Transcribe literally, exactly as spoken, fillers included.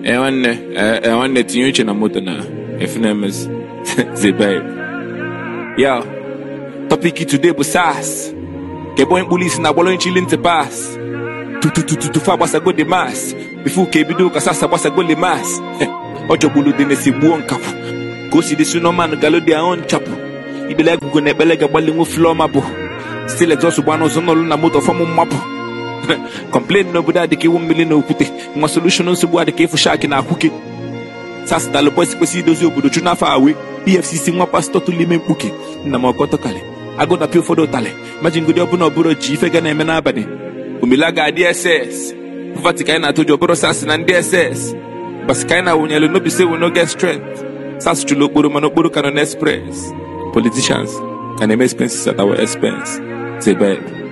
Eh, one, eh, one net you na moto na. If names, the babe. Yo, topic today was sass. Keboy police na bolo chilling to pass. Tu tu tu tu tu fa basa go de mass. Before kebido kasasa basa go le mass. Ojo bulu de nesi buon kapu. Go see the suno man galo dia on chapu. Ibe like go ne belega balling with floor mapu. Still exhaust one on no na moto from mapu. Complain no buda de ke one million no pute. My solution on subu de ke for shark na cookie. Sas dalo boys ko si dozi obodo chuna far away. P F C C nwa pastor to lime mpuke. Na mo koto kale. I go na pay for do tale. Imagine go dey open up buro ji fe ga na eme na abani. Umilaga D S S. Poverty kaina to jo buro sas na D S S. But kaina wunyelo no be say we no get strength. Sas chulo buro mano buro canon express. Politicians can make expenses at our expense. Say bye.